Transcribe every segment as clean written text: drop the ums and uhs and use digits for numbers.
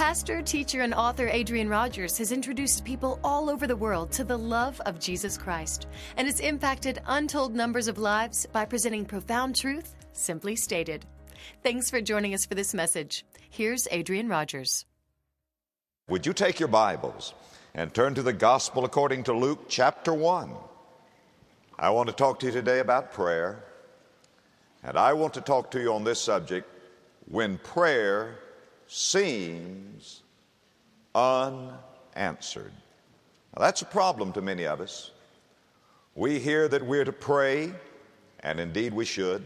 Pastor, teacher, and author Adrian Rogers has introduced people all over the world to the love of Jesus Christ and has impacted untold numbers of lives by presenting profound truth, simply stated. Thanks for joining us for this message. Here's Adrian Rogers. Would you take your Bibles and turn to the Gospel according to Luke chapter 1. I want to talk to you today about prayer, and I want to talk to you on this subject, when prayer seems unanswered. Now, that's a problem to many of us. We hear that we're to pray, and indeed we should.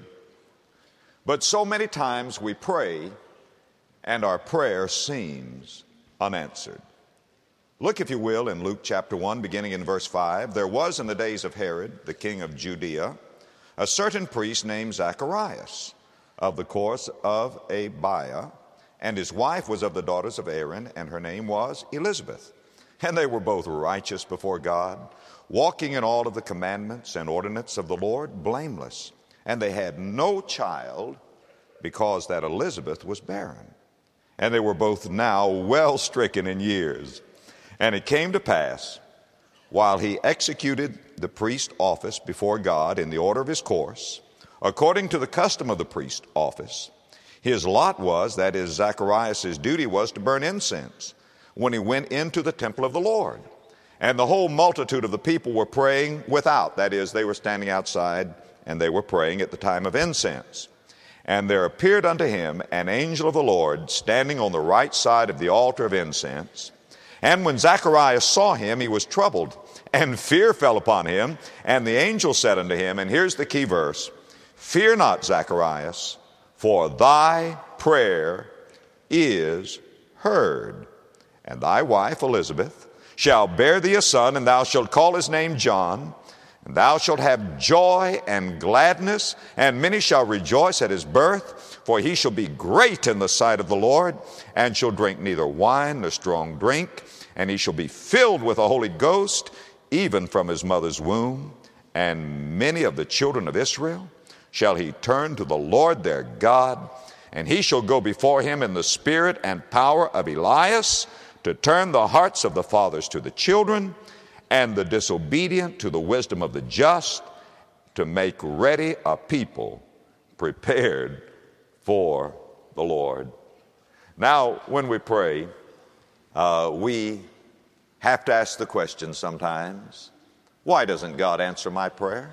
But so many times we pray, and our prayer seems unanswered. Look, if you will, in Luke chapter 1, beginning in verse 5. There was in the days of Herod, the king of Judea, a certain priest named Zacharias, of the course of Abiah, and his wife was of the daughters of Aaron, and her name was Elizabeth. And they were both righteous before God, walking in all of the commandments and ordinances of the Lord, blameless. And they had no child, because that Elizabeth was barren. And they were both now well stricken in years. And it came to pass, while he executed the priest office before God in the order of his course, according to the custom of the priest office, his lot was, that is, Zacharias' duty was to burn incense when he went into the temple of the Lord. And the whole multitude of the people were praying without, that is, they were standing outside and they were praying at the time of incense. And there appeared unto him an angel of the Lord standing on the right side of the altar of incense. And when Zacharias saw him, he was troubled, and fear fell upon him. And the angel said unto him, and here's the key verse, "Fear not, Zacharias, for thy prayer is heard. And thy wife Elizabeth shall bear thee a son, and thou shalt call his name John. And thou shalt have joy and gladness, and many shall rejoice at his birth. For he shall be great in the sight of the Lord, and shall drink neither wine nor strong drink. And he shall be filled with the Holy Ghost, even from his mother's womb. And many of the children of Israel shall he turn to the Lord their God. And he shall go before him in the spirit and power of Elias, to turn the hearts of the fathers to the children, and the disobedient to the wisdom of the just, to make ready a people prepared for the Lord." Now, when we pray, we have to ask the question sometimes, why doesn't God answer my prayer?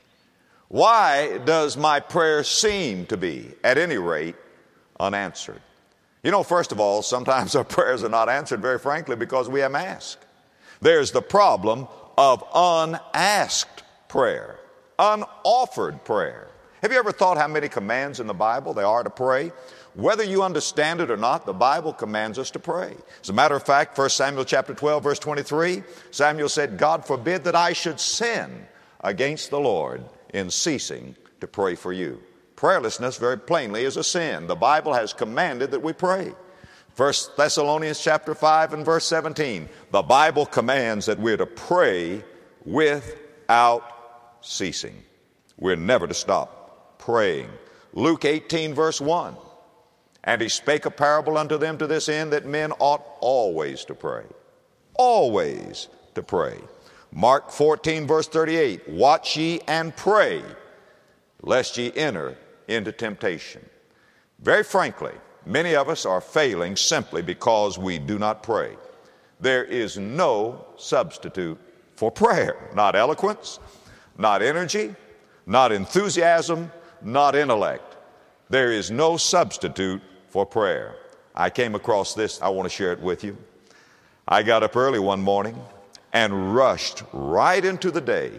Why does my prayer seem to be, at any rate, unanswered? You know, first of all, sometimes our prayers are not answered, very frankly, because we haven't asked. There's the problem of unasked prayer, unoffered prayer. Have you ever thought how many commands in the Bible there are to pray? Whether you understand it or not, the Bible commands us to pray. As a matter of fact, 1 Samuel chapter 12, verse 23, Samuel said, "God forbid that I should sin against the Lord in ceasing to pray for you." Prayerlessness, very plainly, is a sin. The Bible has commanded that we pray. 1 Thessalonians chapter 5 and verse 17, the Bible commands that we're to pray without ceasing. We're never to stop praying. Luke 18 verse 1, "And he spake a parable unto them to this end, that men ought always to pray." Always to pray. Mark 14 verse 38, "Watch ye and pray, lest ye enter into temptation." Very frankly, many of us are failing simply because we do not pray. There is no substitute for prayer. Not eloquence, not energy, not enthusiasm, not intellect. There is no substitute for prayer. I came across this. I want to share it with you. I got up early one morning and rushed right into the day.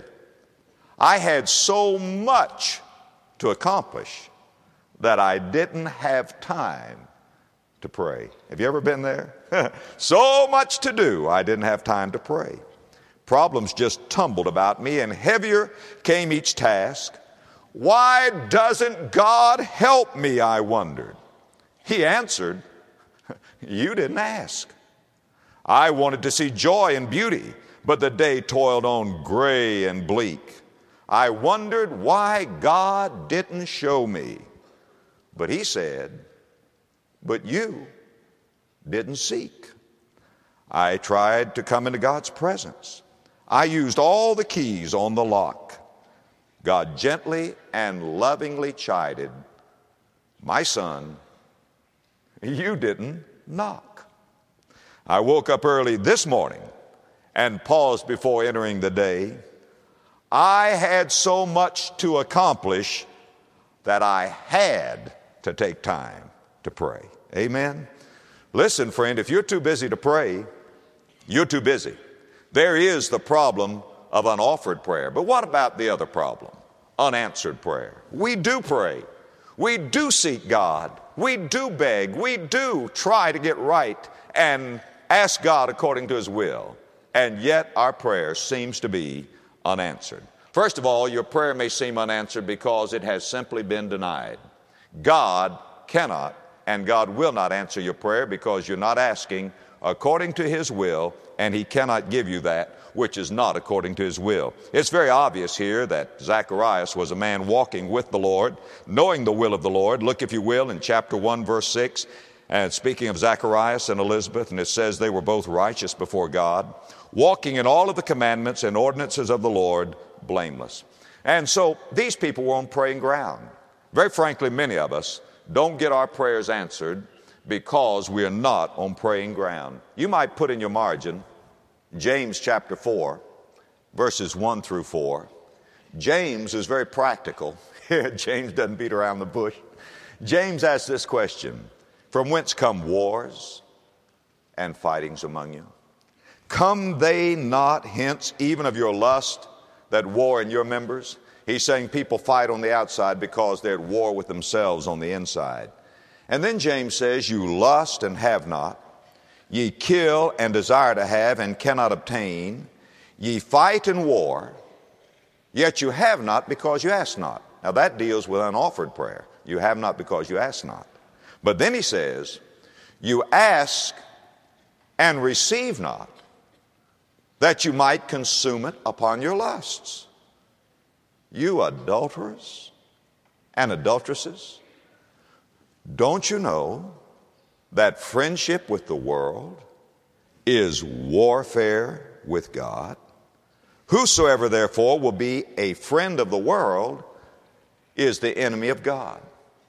I had so much to accomplish that I didn't have time to pray. Have you ever been there? So much to do, I didn't have time to pray. Problems just tumbled about me, and heavier came each task. Why doesn't God help me, I wondered. He answered, "You didn't ask." I wanted to see joy and beauty, but the day toiled on gray and bleak. I wondered why God didn't show me. But he said, "But you didn't seek. I tried to come into God's presence. I used all the keys on the lock. God gently and lovingly chided, my son, you didn't knock. I woke up early this morning and paused before entering the day. I had so much to accomplish that I had to take time to pray. Amen? Listen, friend, if you're too busy to pray, you're too busy. There is the problem of unoffered prayer. But what about the other problem? Unanswered prayer. We do pray. We do seek God. We do beg. We do try to get right and ask God according to His will. And yet our prayer seems to be unanswered. First of all, your prayer may seem unanswered because it has simply been denied. God cannot and God will not answer your prayer because you're not asking according to His will, and He cannot give you that which is not according to His will. It's very obvious here that Zacharias was a man walking with the Lord, knowing the will of the Lord. Look, if you will, in chapter 1, verse 6, and speaking of Zacharias and Elizabeth, and it says they were both righteous before God, walking in all of the commandments and ordinances of the Lord, blameless. And so these people were on praying ground. Very frankly, many of us don't get our prayers answered because we are not on praying ground. You might put in your margin James chapter 4, verses 1 through 4. James is very practical. James doesn't beat around the bush. James asks this question, from whence come wars and fightings among you? Come they not hence even of your lust that war in your members? He's saying people fight on the outside because they're at war with themselves on the inside. And then James says, you lust and have not. Ye kill and desire to have and cannot obtain. Ye fight and war, yet you have not because you ask not. Now that deals with unoffered prayer. You have not because you ask not. But then he says, you ask and receive not, that you might consume it upon your lusts. You adulterers and adulteresses, don't you know that friendship with the world is warfare with God? Whosoever therefore will be a friend of the world is the enemy of God.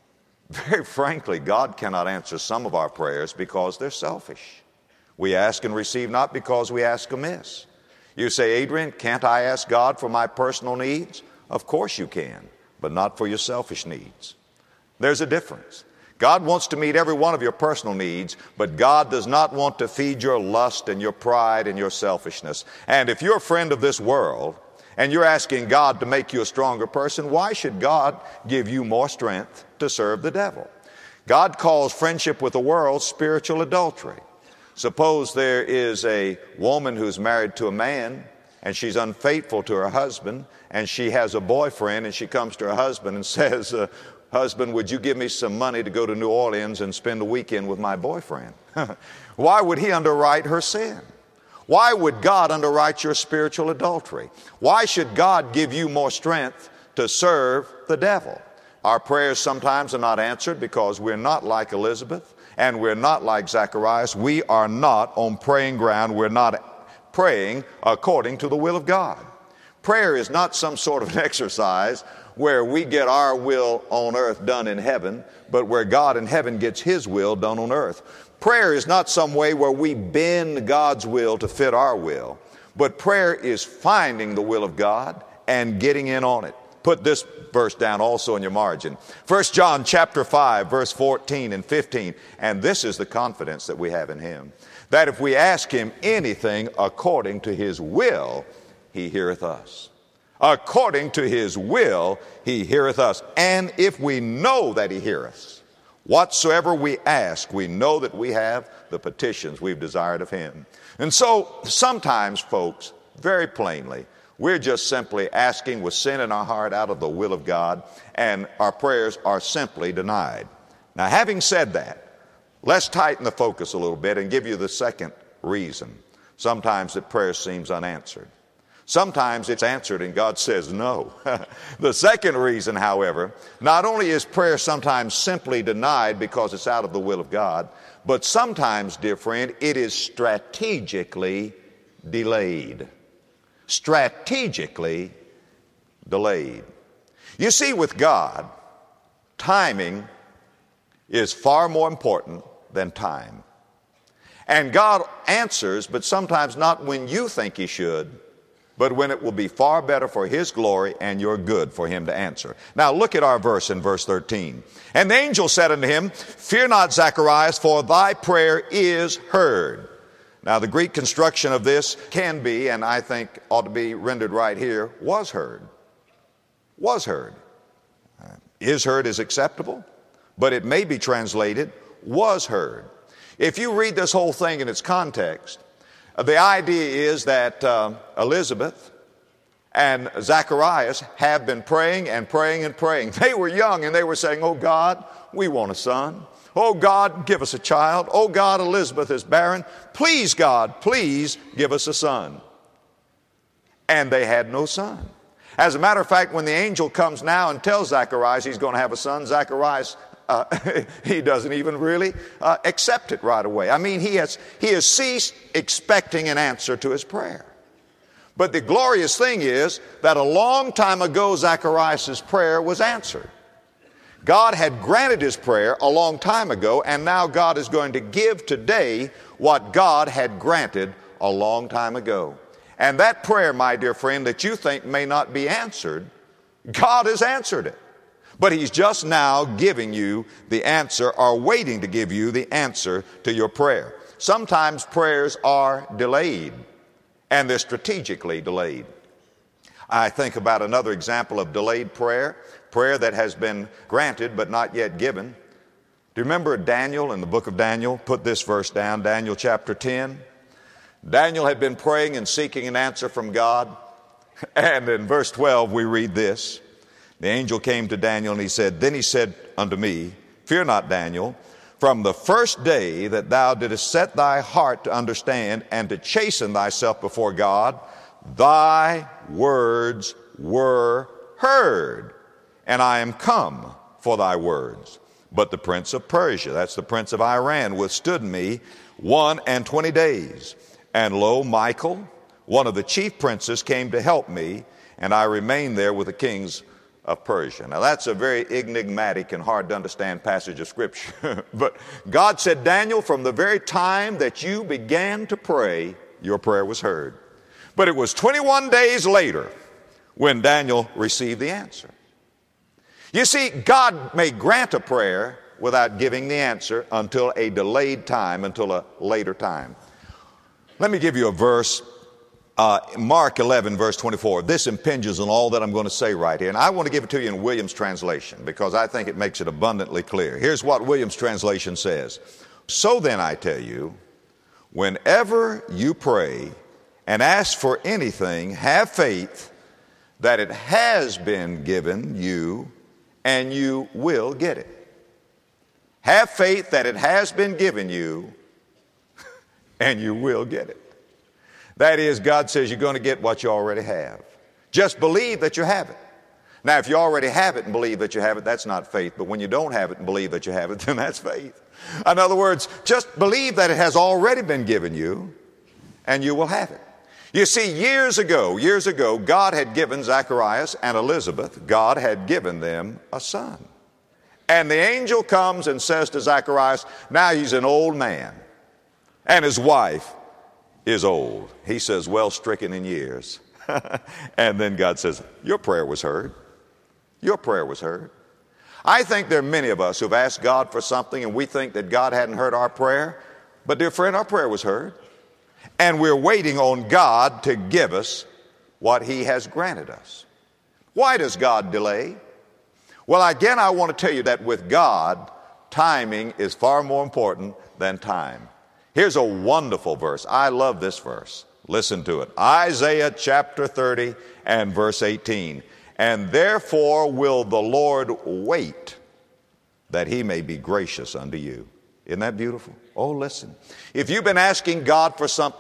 Very frankly, God cannot answer some of our prayers because they're selfish. We ask and receive not because we ask amiss. You say, Adrian, can't I ask God for my personal needs? Of course you can, but not for your selfish needs. There's a difference. God wants to meet every one of your personal needs, but God does not want to feed your lust and your pride and your selfishness. And if you're a friend of this world and you're asking God to make you a stronger person, why should God give you more strength to serve the devil? God calls friendship with the world spiritual adultery. Suppose there is a woman who's married to a man and she's unfaithful to her husband, and she has a boyfriend, and she comes to her husband and says, husband, would you give me some money to go to New Orleans and spend a weekend with my boyfriend? Why would he underwrite her sin? Why would God underwrite your spiritual adultery? Why should God give you more strength to serve the devil? Our prayers sometimes are not answered because we're not like Elizabeth and we're not like Zacharias. We are not on praying ground. We're not praying according to the will of God. Prayer is not some sort of an exercise where we get our will on earth done in heaven, but where God in heaven gets His will done on earth. Prayer is not some way where we bend God's will to fit our will, but prayer is finding the will of God and getting in on it. Put this verse down also in your margin. 1 John chapter 5, verse 14 and 15. And this is the confidence that we have in Him, that if we ask Him anything according to His will, He heareth us. According to His will, He heareth us. And if we know that He heareth, whatsoever we ask, we know that we have the petitions we've desired of Him. And so sometimes, folks, very plainly, we're just simply asking with sin in our heart out of the will of God, and our prayers are simply denied. Now, having said that, let's tighten the focus a little bit and give you the second reason sometimes that prayer seems unanswered. Sometimes it's answered and God says no. The second reason, however, not only is prayer sometimes simply denied because it's out of the will of God, but sometimes, dear friend, it is strategically delayed. Strategically delayed. You see, with God, timing is far more important than time. And God answers, but sometimes not when you think He should, but when it will be far better for His glory and your good for Him to answer. Now look at our verse in verse 13. And the angel said unto him, Fear not, Zacharias, for thy prayer is heard. Now the Greek construction of this can be, and I think ought to be rendered right here, was heard. Was heard. Is heard is acceptable, but it may be translated was heard. If you read this whole thing in its context, the idea is that Elizabeth and Zacharias have been praying and praying and praying. They were young and they were saying, oh God, we want a son. Oh God, give us a child. Oh God, Elizabeth is barren. Please God, please give us a son. And they had no son. As a matter of fact, when the angel comes now and tells Zacharias he's going to have a son, Zacharias he doesn't even really accept it right away. I mean, he has ceased expecting an answer to his prayer. But the glorious thing is that a long time ago, Zacharias' prayer was answered. God had granted his prayer a long time ago, and now God is going to give today what God had granted a long time ago. And that prayer, my dear friend, that you think may not be answered, God has answered it. But He's just now giving you the answer, or waiting to give you the answer to your prayer. Sometimes prayers are delayed, and they're strategically delayed. I think about another example of delayed prayer that has been granted but not yet given. Do you remember Daniel in the book of Daniel? Put this verse down, Daniel chapter 10. Daniel had been praying and seeking an answer from God. And in verse 12 we read this. The angel came to Daniel and he said, Then he said unto me, Fear not, Daniel, from the first day that thou didst set thy heart to understand and to chasten thyself before God, thy words were heard, and I am come for thy words. But the prince of Persia, that's the prince of Iran, withstood me 21 days. And lo, Michael, one of the chief princes, came to help me, and I remained there with the kings of Persia. Now that's a very enigmatic and hard to understand passage of Scripture. But God said, Daniel, from the very time that you began to pray, your prayer was heard. But it was 21 days later when Daniel received the answer. You see, God may grant a prayer without giving the answer until a delayed time, until a later time. Let me give you a verse. Mark 11, verse 24. This impinges on all that I'm going to say right here. And I want to give it to you in Williams' translation because I think it makes it abundantly clear. Here's what Williams' translation says. So then I tell you, whenever you pray and ask for anything, have faith that it has been given you and you will get it. Have faith that it has been given you and you will get it. That is, God says you're going to get what you already have. Just believe that you have it. Now, if you already have it and believe that you have it, that's not faith. But when you don't have it and believe that you have it, then that's faith. In other words, just believe that it has already been given you and you will have it. You see, years ago, God had given Zacharias and Elizabeth, God had given them a son. And the angel comes and says to Zacharias, now he's an old man and his wife is old. He says, well stricken in years. And then God says, your prayer was heard. Your prayer was heard. I think there are many of us who've asked God for something and we think that God hadn't heard our prayer. But dear friend, our prayer was heard. And we're waiting on God to give us what He has granted us. Why does God delay? Well, again, I want to tell you that with God, timing is far more important than time. Here's a wonderful verse. I love this verse. Listen to it. Isaiah chapter 30 and verse 18. And therefore will the Lord wait that He may be gracious unto you. Isn't that beautiful? Oh, listen. If you've been asking God for something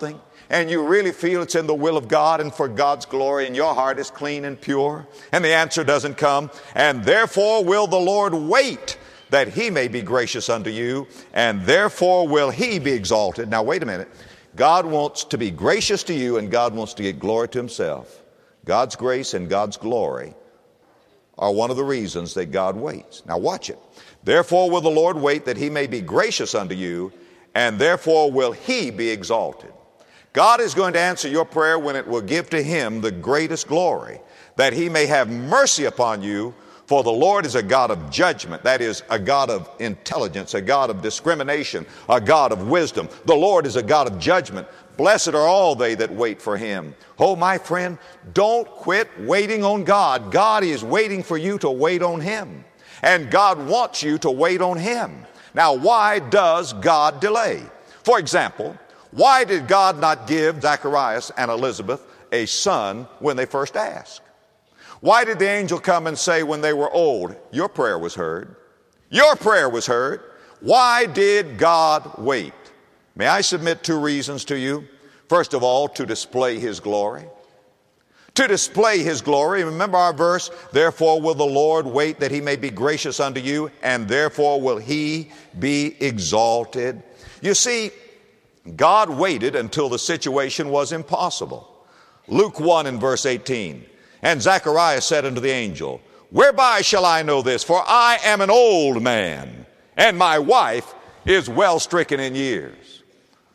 and you really feel it's in the will of God and for God's glory, and your heart is clean and pure, and the answer doesn't come, and therefore will the Lord wait that he may be gracious unto you, and therefore will he be exalted. Now wait a minute. God wants to be gracious to you, and God wants to get glory to himself. God's grace and God's glory are one of the reasons that God waits. Now watch it. Therefore will the Lord wait that he may be gracious unto you, and therefore will he be exalted. God is going to answer your prayer when it will give to him the greatest glory, that he may have mercy upon you. For the Lord is a God of judgment, that is, a God of intelligence, a God of discrimination, a God of wisdom. The Lord is a God of judgment. Blessed are all they that wait for him. Oh, my friend, don't quit waiting on God. God is waiting for you to wait on him. And God wants you to wait on him. Now, why does God delay? For example, why did God not give Zacharias and Elizabeth a son when they first asked? Why did the angel come and say when they were old, your prayer was heard? Your prayer was heard. Why did God wait? May I submit two reasons to you? First of all, to display his glory. To display his glory. Remember our verse, therefore will the Lord wait that he may be gracious unto you, and therefore will he be exalted. You see, God waited until the situation was impossible. Luke 1 and verse 18. And Zacharias said unto the angel, whereby shall I know this? For I am an old man, and my wife is well stricken in years.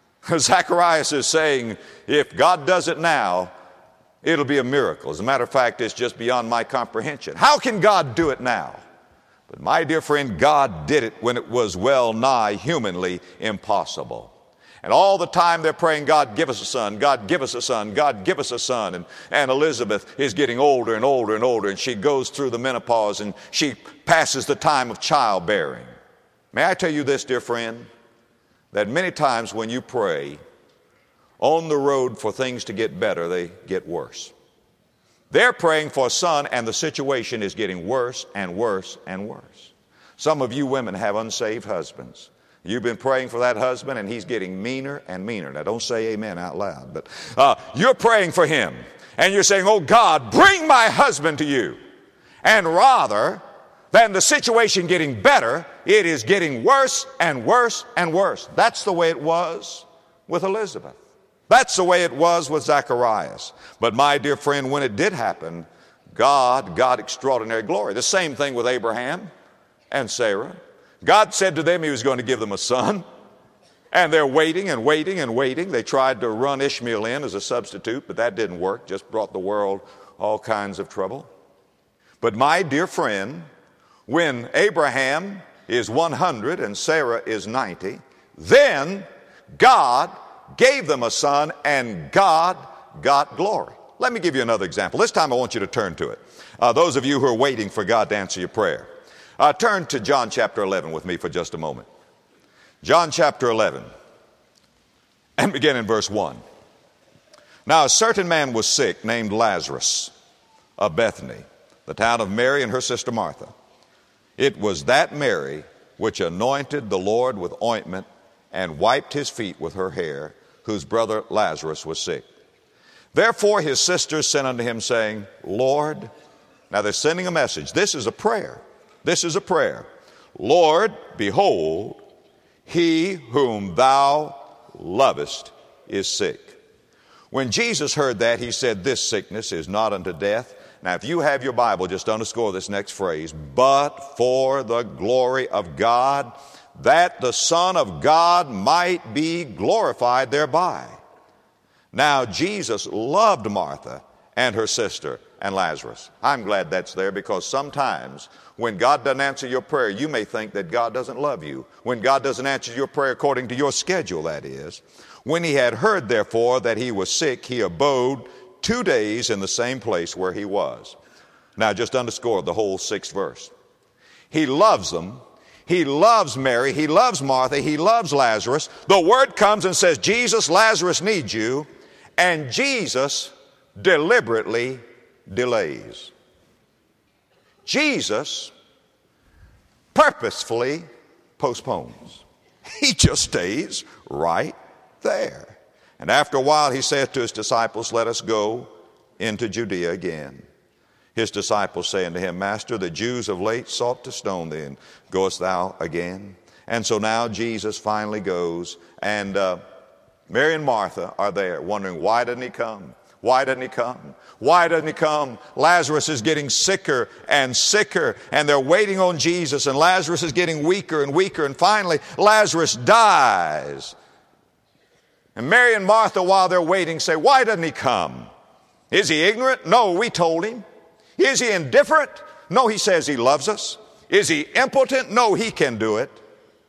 Zacharias is saying, if God does it now, it'll be a miracle. As a matter of fact, it's just beyond my comprehension. How can God do it now? But my dear friend, God did it when it was well nigh humanly impossible. And all the time they're praying, God, give us a son. God, give us a son. God, give us a son. And Elizabeth is getting older and older and older, and she goes through the menopause, and she passes the time of childbearing. May I tell you this, dear friend, that many times when you pray, on the road for things to get better, they get worse. They're praying for a son, and the situation is getting worse and worse and worse. Some of you women have unsaved husbands. You've been praying for that husband, and he's getting meaner and meaner. Now, don't say amen out loud, but you're praying for him, and you're saying, oh, God, bring my husband to you. And rather than the situation getting better, it is getting worse and worse and worse. That's the way it was with Elizabeth. That's the way it was with Zacharias. But my dear friend, when it did happen, God got extraordinary glory. The same thing with Abraham and Sarah. God said to them he was going to give them a son, and they're waiting and waiting and waiting. They tried to run Ishmael in as a substitute, but that didn't work, just brought the world all kinds of trouble. But my dear friend, when Abraham is 100 and Sarah is 90, then God gave them a son, and God got glory. Let me give you another example. This time I want you to turn to it. Those of you who are waiting for God to answer your prayer. Turn to John chapter 11 with me for just a moment. John chapter 11, and begin in verse 1. Now a certain man was sick named Lazarus of Bethany, the town of Mary and her sister Martha. It was that Mary which anointed the Lord with ointment and wiped his feet with her hair, whose brother Lazarus was sick. Therefore his sisters sent unto him, saying, Lord, now they're sending a message. This is a prayer. This is a prayer. Lord, behold, he whom thou lovest is sick. When Jesus heard that, he said, this sickness is not unto death. Now, if you have your Bible, just underscore this next phrase, but for the glory of God, that the Son of God might be glorified thereby. Now, Jesus loved Martha and her sister and Lazarus. I'm glad that's there, because sometimes when God doesn't answer your prayer, you may think that God doesn't love you. When God doesn't answer your prayer according to your schedule, that is. When he had heard, therefore, that he was sick, he abode 2 days in the same place where he was. Now, just underscore the whole 6th verse. He loves them. He loves Mary. He loves Martha. He loves Lazarus. The word comes and says, Jesus, Lazarus needs you. And Jesus deliberately delays. Jesus purposefully postpones. He just stays right there. And after a while he saith to his disciples, let us go into Judea again. His disciples say unto him, Master, the Jews of late sought to stone thee, and goest thou again? And so now Jesus finally goes, and Mary and Martha are there wondering, why doesn't he come? Why doesn't he come? Why doesn't he come? Lazarus is getting sicker and sicker, and they're waiting on Jesus, and Lazarus is getting weaker and weaker, and finally Lazarus dies. And Mary and Martha, while they're waiting, say, why doesn't he come? Is he ignorant? No, we told him. Is he indifferent? No, he says he loves us. Is he impotent? No, he can do it.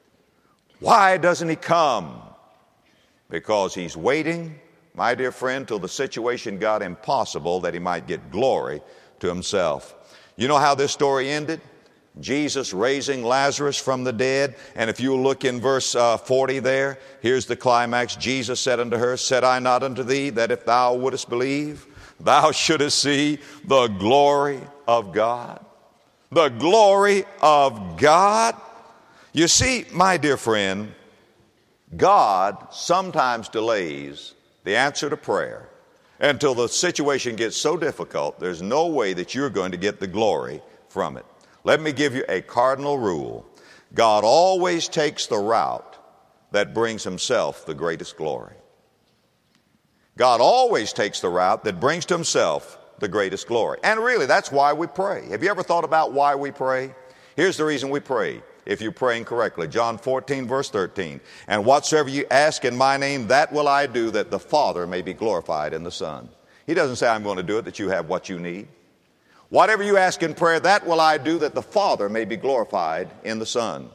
Why doesn't he come? Because he's waiting, my dear friend, till the situation got impossible that he might get glory to himself. You know how this story ended? Jesus raising Lazarus from the dead. And if you look in verse 40 there, here's the climax. Jesus said unto her, said I not unto thee that if thou wouldest believe, thou shouldest see the glory of God? The glory of God. You see, my dear friend, God sometimes delays the answer to prayer until the situation gets so difficult, there's no way that you're going to get the glory from it. Let me give you a cardinal rule. God always takes the route that brings himself the greatest glory. God always takes the route that brings to himself the greatest glory. And really, that's why we pray. Have you ever thought about why we pray? Here's the reason we pray, if you're praying correctly. John 14, verse 13. And whatsoever you ask in my name, that will I do, that the Father may be glorified in the Son. He doesn't say, I'm going to do it, that you have what you need. Whatever you ask in prayer, that will I do, that the Father may be glorified in the Son.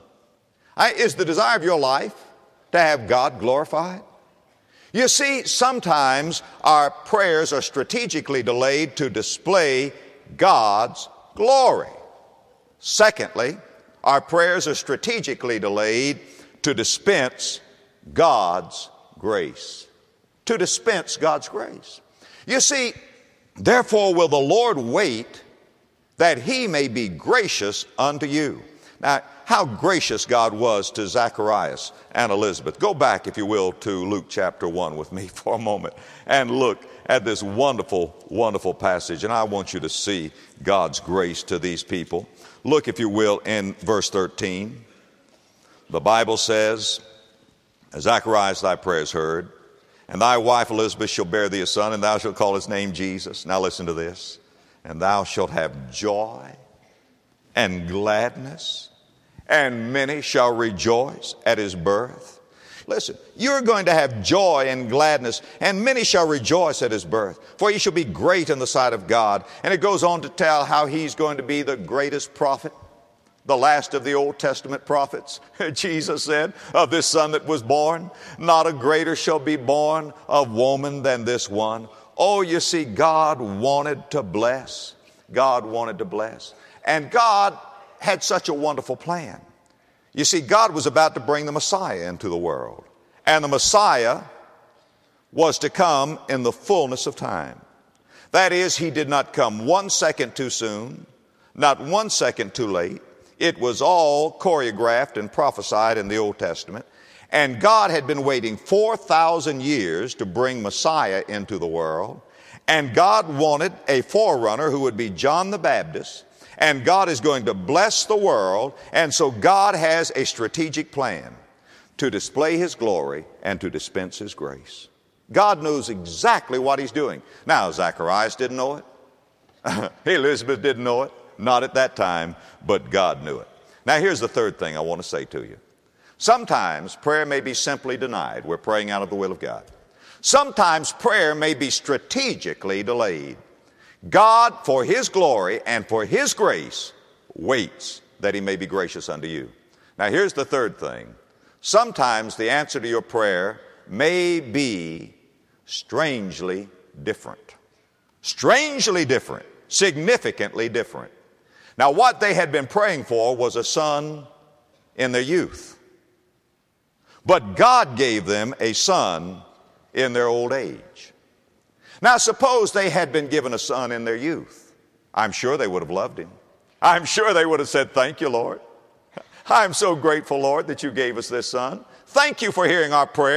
Is the desire of your life to have God glorified? You see, sometimes our prayers are strategically delayed to display God's glory. Secondly, our prayers are strategically delayed to dispense God's grace. To dispense God's grace. You see, therefore will the Lord wait that he may be gracious unto you. Now, how gracious God was to Zacharias and Elizabeth. Go back, if you will, to Luke chapter 1 with me for a moment and look at this wonderful, wonderful passage. And I want you to see God's grace to these people. Look, if you will, in verse 13. The Bible says, Zacharias, thy prayer is heard, and thy wife Elizabeth shall bear thee a son, and thou shalt call his name Jesus. Now listen to this. And thou shalt have joy and gladness, and many shall rejoice at his birth. Listen, you're going to have joy and gladness, and many shall rejoice at his birth, for he shall be great in the sight of God. And it goes on to tell how he's going to be the greatest prophet, the last of the Old Testament prophets. Jesus said, of this son that was born, not a greater shall be born of woman than this one. Oh, you see, God wanted to bless. God wanted to bless. And God had such a wonderful plan. You see, God was about to bring the Messiah into the world. And the Messiah was to come in the fullness of time. That is, he did not come 1 second too soon, not 1 second too late. It was all choreographed and prophesied in the Old Testament. And God had been waiting 4,000 years to bring Messiah into the world. And God wanted a forerunner who would be John the Baptist. And God is going to bless the world. And so God has a strategic plan to display his glory and to dispense his grace. God knows exactly what he's doing. Now, Zacharias didn't know it. Elizabeth didn't know it. Not at that time, but God knew it. Now, here's the third thing I want to say to you. Sometimes prayer may be simply denied. We're praying out of the will of God. Sometimes prayer may be strategically delayed. God, for his glory and for his grace, waits that he may be gracious unto you. Now, here's the third thing. Sometimes the answer to your prayer may be strangely different. Strangely different. Significantly different. Now, what they had been praying for was a son in their youth. But God gave them a son in their old age. Now, suppose they had been given a son in their youth. I'm sure they would have loved him. I'm sure they would have said, thank you, Lord. I'm so grateful, Lord, that you gave us this son. Thank you for hearing our prayer.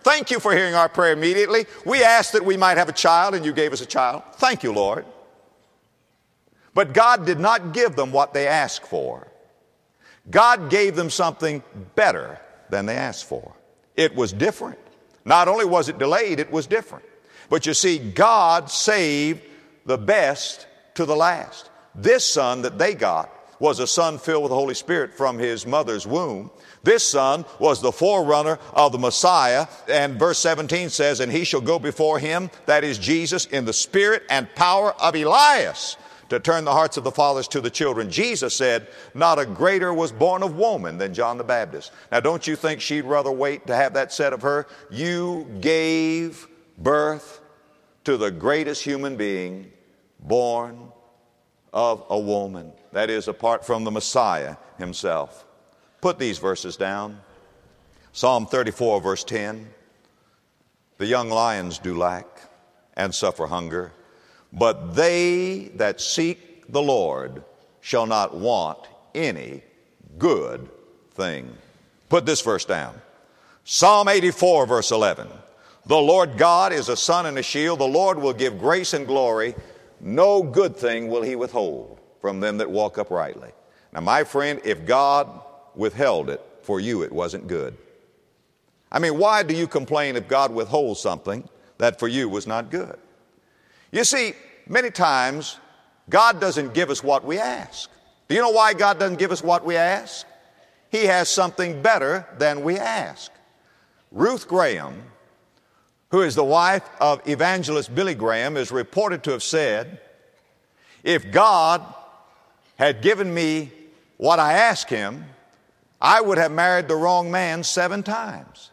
Thank you for hearing our prayer immediately. We asked that we might have a child, and you gave us a child. Thank you, Lord. But God did not give them what they asked for. God gave them something better than they asked for. It was different. Not only was it delayed, it was different. But you see, God saved the best to the last. This son that they got was a son filled with the Holy Spirit from his mother's womb. This son was the forerunner of the Messiah. And verse 17 says, and he shall go before him, that is Jesus, in the spirit and power of Elias, to turn the hearts of the fathers to the children. Jesus said, not a greater was born of woman than John the Baptist. Now, don't you think she'd rather wait to have that said of her? You gave birth to the greatest human being born of a woman. That is, apart from the Messiah himself. Put these verses down. Psalm 34, verse 10. The young lions do lack and suffer hunger, but they that seek the Lord shall not want any good thing. Put this verse down. Psalm 84, verse 11. The Lord God is a sun and a shield. The Lord will give grace and glory. No good thing will he withhold from them that walk uprightly. Now, my friend, if God withheld it for you, it wasn't good. I mean, why do you complain if God withholds something that for you was not good? You see, many times, God doesn't give us what we ask. Do you know why God doesn't give us what we ask? He has something better than we ask. Ruth Graham, who is the wife of evangelist Billy Graham, is reported to have said, if God had given me what I asked him, I would have married the wrong man 7 times.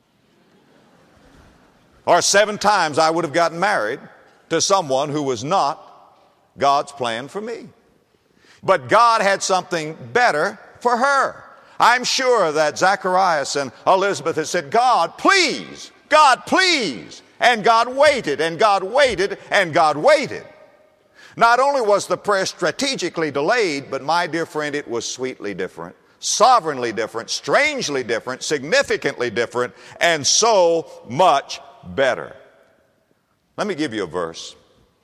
Or 7 times I would have gotten married to someone who was not God's plan for me. But God had something better for her. I'm sure that Zacharias and Elizabeth had said, God, please, God, please. And God waited, and God waited, and God waited. Not only was the prayer strategically delayed, but my dear friend, it was sweetly different, sovereignly different, strangely different, significantly different, and so much better. Let me give you a verse.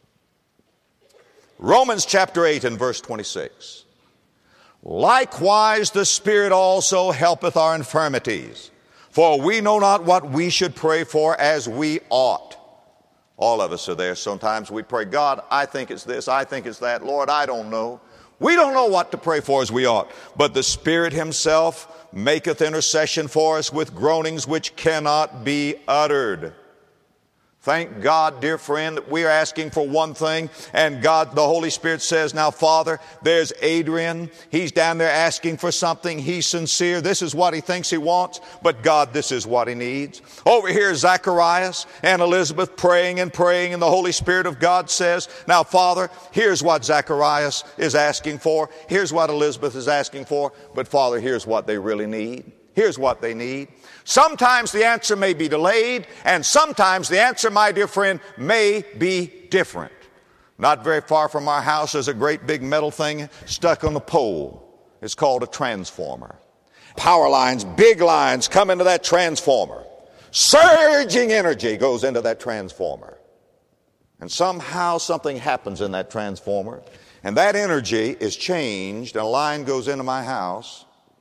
Romans chapter 8 and verse 26. Likewise the Spirit also helpeth our infirmities, for we know not what we should pray for as we ought. All of us are there. Sometimes we pray, God, I think it's this, I think it's that. Lord, I don't know. We don't know what to pray for as we ought. But the Spirit himself maketh intercession for us with groanings which cannot be uttered. Thank God, dear friend, that we are asking for one thing, and God, the Holy Spirit says, now, Father, there's Adrian. He's down there asking for something. He's sincere. This is what he thinks he wants, but God, this is what he needs. Over here, Zacharias and Elizabeth praying, and the Holy Spirit of God says, now, Father, here's what Zacharias is asking for. Here's what Elizabeth is asking for, but Father, here's what they really need. Here's what they need. Sometimes the answer may be delayed, and sometimes the answer, my dear friend, may be different. Not very far from our house, there's a great big metal thing stuck on the pole. It's called a transformer. Power lines, big lines come into that transformer. Surging energy goes into that transformer. And somehow something happens in that transformer, and that energy is changed, and a line goes into my house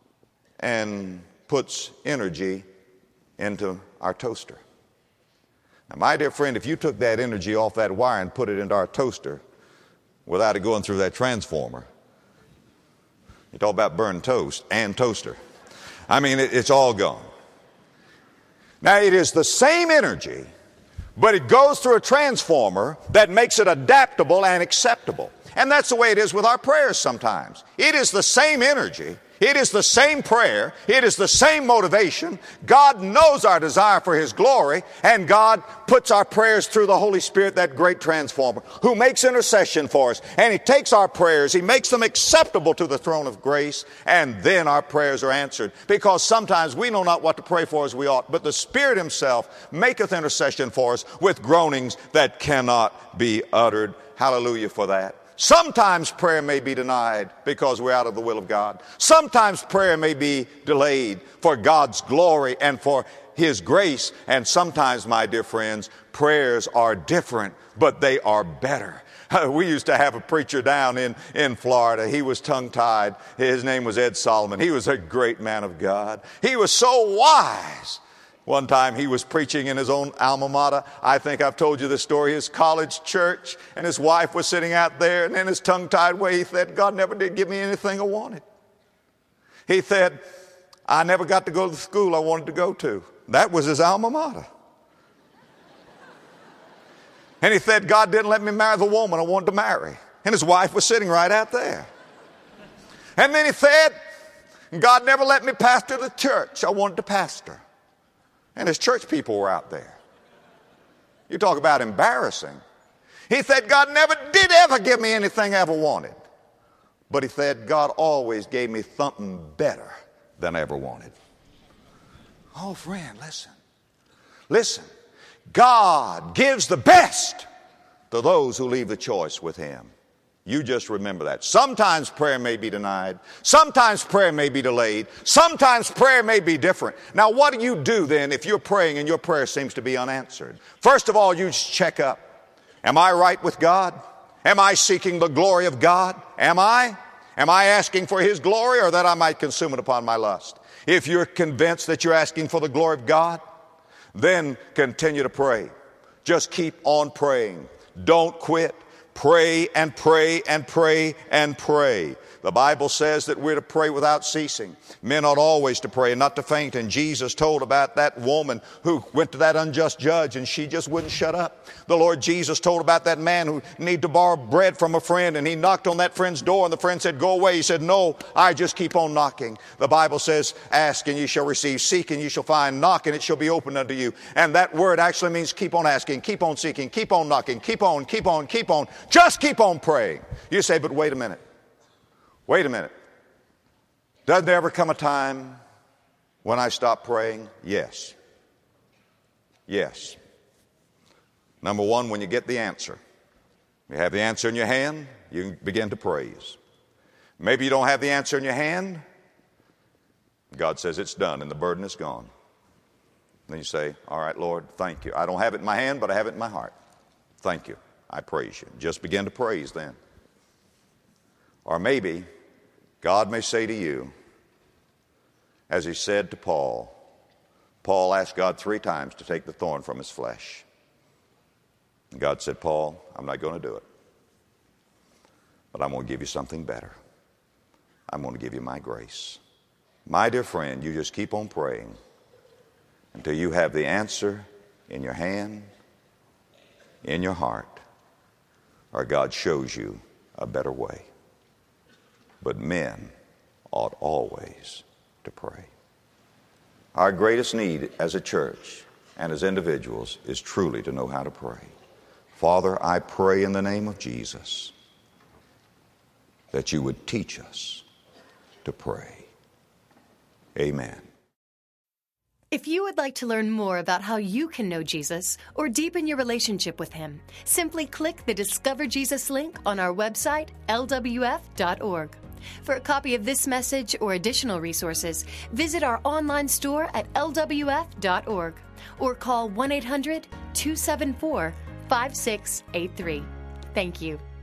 and puts energy into our toaster. Now, my dear friend, if you took that energy off that wire and put it into our toaster without it going through that transformer, you talk about burned toast and toaster. I mean, it's all gone. Now, it is the same energy, but it goes through a transformer that makes it adaptable and acceptable. And that's the way it is with our prayers sometimes. It is the same energy. It is the same prayer. It is the same motivation. God knows our desire for his glory, and God puts our prayers through the Holy Spirit, that great transformer, who makes intercession for us. And he takes our prayers, he makes them acceptable to the throne of grace, and then our prayers are answered. Because sometimes we know not what to pray for as we ought, but the Spirit himself maketh intercession for us with groanings that cannot be uttered. Hallelujah for that. Sometimes prayer may be denied because we're out of the will of God. Sometimes prayer may be delayed for God's glory and for His grace. And sometimes, my dear friends, prayers are different, but they are better. We used to have a preacher down in Florida. He was tongue-tied. His name was Ed Solomon. He was a great man of God. He was so wise. One time he was preaching in his own alma mater. I think I've told you this story, his college church, and his wife was sitting out there, and in his tongue-tied way, he said, God never did give me anything I wanted. He said, I never got to go to the school I wanted to go to. That was his alma mater. And he said, God didn't let me marry the woman I wanted to marry. And his wife was sitting right out there. And then he said, God never let me pastor the church I wanted to pastor. And his church people were out there. You talk about embarrassing. He said, God never did ever give me anything I ever wanted. But he said, God always gave me something better than I ever wanted. Oh, friend, listen. Listen. God gives the best to those who leave the choice with Him. You just remember that. Sometimes prayer may be denied. Sometimes prayer may be delayed. Sometimes prayer may be different. Now, what do you do then if you're praying and your prayer seems to be unanswered? First of all, you just check up. Am I right with God? Am I seeking the glory of God? Am I? Am I asking for His glory, or that I might consume it upon my lust? If you're convinced that you're asking for the glory of God, then continue to pray. Just keep on praying. Don't quit. Pray and pray and pray and pray. The Bible says that we're to pray without ceasing. Men ought always to pray and not to faint. And Jesus told about that woman who went to that unjust judge and she just wouldn't shut up. The Lord Jesus told about that man who needed to borrow bread from a friend, and he knocked on that friend's door and the friend said, go away. He said, no, I just keep on knocking. The Bible says, ask and ye shall receive, seek and ye shall find, knock and it shall be opened unto you. And that word actually means keep on asking, keep on seeking, keep on knocking, keep on, keep on, keep on. Just keep on praying. You say, but wait a minute. Wait a minute. Doesn't there ever come a time when I stop praying? Yes. Yes. Number one, when you get the answer. You have the answer in your hand, you begin to praise. Maybe you don't have the answer in your hand. God says it's done and the burden is gone. Then you say, all right, Lord, thank you. I don't have it in my hand, but I have it in my heart. Thank you. I praise you. Just begin to praise then. Or maybe God may say to you, as He said to Paul, Paul asked God 3 times to take the thorn from his flesh. And God said, Paul, I'm not going to do it. But I'm going to give you something better. I'm going to give you my grace. My dear friend, you just keep on praying until you have the answer in your hand, in your heart, or God shows you a better way. But men ought always to pray. Our greatest need as a church and as individuals is truly to know how to pray. Father, I pray in the name of Jesus that you would teach us to pray. Amen. If you would like to learn more about how you can know Jesus or deepen your relationship with Him, simply click the Discover Jesus link on our website, lwf.org. For a copy of this message or additional resources, visit our online store at lwf.org or call 1-800-274-5683. Thank you.